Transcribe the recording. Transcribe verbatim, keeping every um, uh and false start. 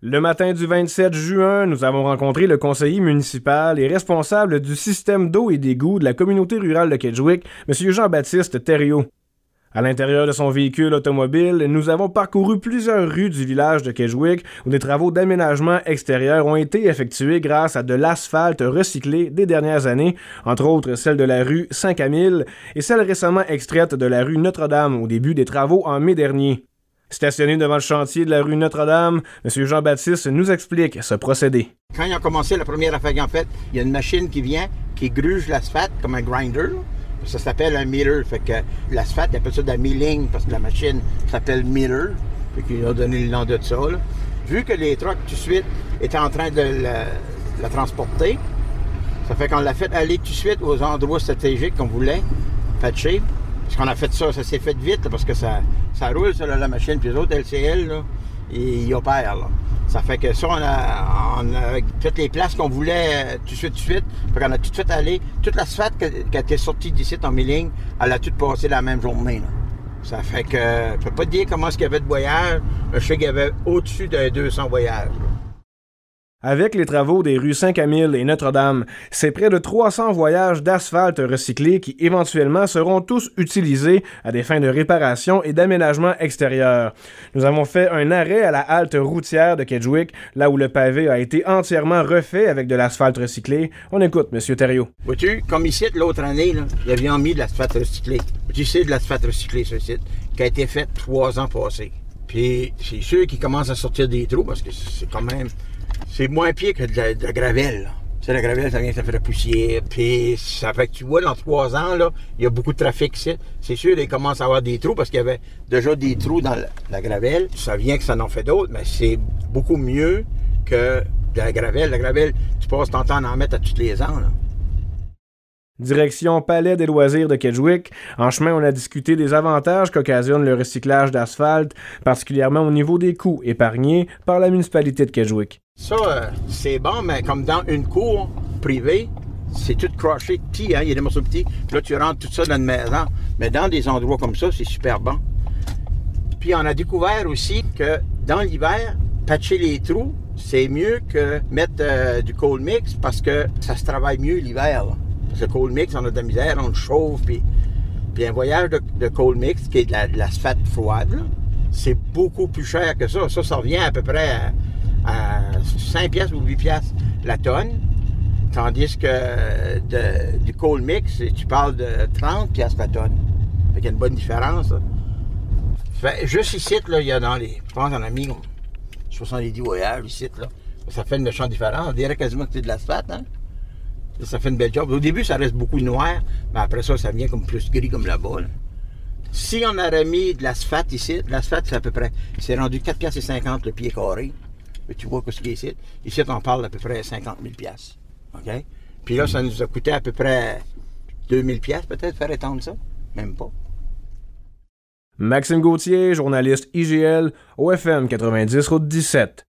Le matin du vingt-sept juin, nous avons rencontré le conseiller municipal et responsable du système d'eau et d'égouts de la communauté rurale de Kedgewick, M. Jean-Baptiste Thériault. À l'intérieur de son véhicule automobile, nous avons parcouru plusieurs rues du village de Kedgewick où des travaux d'aménagement extérieur ont été effectués grâce à de l'asphalte recyclé des dernières années, entre autres celle de la rue Saint-Camille et celle récemment extraite de la rue Notre-Dame au début des travaux en mai dernier. Stationné devant le chantier de la rue Notre-Dame, M. Jean-Baptiste nous explique ce procédé. Quand ils ont commencé, la première affaire qu'ils ont faite, il y a une machine qui vient, qui gruge l'asphalte comme un grinder. Ça s'appelle un miller. Fait que l'asphalte, ils appellent ça de la milling parce que la machine s'appelle miller. Fait qu'ils ont donné le nom de ça. Là. Vu que les trucks, tout de suite, étaient en train de la, la transporter, ça fait qu'on l'a fait aller tout de suite aux endroits stratégiques qu'on voulait patcher. Parce qu'on a fait ça, ça s'est fait vite là, parce que ça, ça roule ça, là, la machine, puis les autres L C L, là, ils opèrent. Là. Ça fait que ça, on a, on a toutes les places qu'on voulait tout de suite, tout de suite. Fait qu'on a tout de suite allé, toute l'asphalte qui était sortie d'ici en milling, elle a tout passé la même journée. Là. Ça fait que, je peux pas te dire comment est-ce qu'il y avait de voyages, je sais qu'il y avait au-dessus de deux cents voyages. Là. Avec les travaux des rues Saint-Camille et Notre-Dame, c'est près de trois cents voyages d'asphalte recyclé qui éventuellement seront tous utilisés à des fins de réparation et d'aménagement extérieur. Nous avons fait un arrêt à la halte routière de Kedgewick, là où le pavé a été entièrement refait avec de l'asphalte recyclé. On écoute M. Thériault. Vois-tu, comme ici, l'autre année, là, ils avaient mis de l'asphalte recyclé. Tu sais, de l'asphalte recyclé, ce site, qui a été fait trois ans passés. Puis c'est sûr qu'ils commencent à sortir des trous parce que c'est quand même... C'est moins pire que de la, de la gravelle. Tu sais, la gravelle, ça vient, ça fait de la poussière. Puis ça fait que tu vois, dans trois ans, là, il y a beaucoup de trafic ici. C'est sûr, ils commencent à avoir des trous parce qu'il y avait déjà des trous dans la, la gravelle. Ça vient que ça en fait d'autres, mais c'est beaucoup mieux que de la gravelle. La gravelle, tu passes ton temps à en mettre à tous les ans. Là. Direction Palais des loisirs de Kedgewick. En chemin, on a discuté des avantages qu'occasionne le recyclage d'asphalte, particulièrement au niveau des coûts épargnés par la municipalité de Kedgewick. Ça, euh, c'est bon, mais comme dans une cour privée, c'est tout croché petit, hein, il y a des morceaux petits. Puis là, tu rentres tout ça dans une maison. Mais dans des endroits comme ça, c'est super bon. Puis on a découvert aussi que dans l'hiver, patcher les trous, c'est mieux que mettre euh, du cold mix parce que ça se travaille mieux l'hiver. Là. Parce que le cold mix, on a de la misère, on le chauffe, puis, puis un voyage de, de cold mix, qui est de, la, de l'asphalte froide, là, c'est beaucoup plus cher que ça. Ça, ça revient à peu près à, à cinq piastres ou huit piastres la tonne, tandis que de, du cold mix, tu parles de trente piastres la tonne. Fait qu'il y a une bonne différence. Là. Fait, juste ici, là, il y a dans les... Je pense qu'on a mis soixante-dix voyages ici, là. Ça fait une méchante différence. On dirait quasiment que c'est de l'asphalte, hein? Ça fait une belle job. Au début, ça reste beaucoup noir, mais après ça, ça vient comme plus gris comme là-bas. Là. Si on aurait mis de l'asphalte ici, de l'asphalte, c'est à peu près... C'est rendu quatre piastres cinquante le pied carré. Mais tu vois ce qu'il y a ici. Ici, on parle d'à peu près cinquante mille piastres. OK? Puis là, ça nous a coûté à peu près deux mille piastres peut-être, faire étendre ça. Même pas. Maxime Gauthier, journaliste I G L, O F M quatre-vingt-dix, route dix-sept.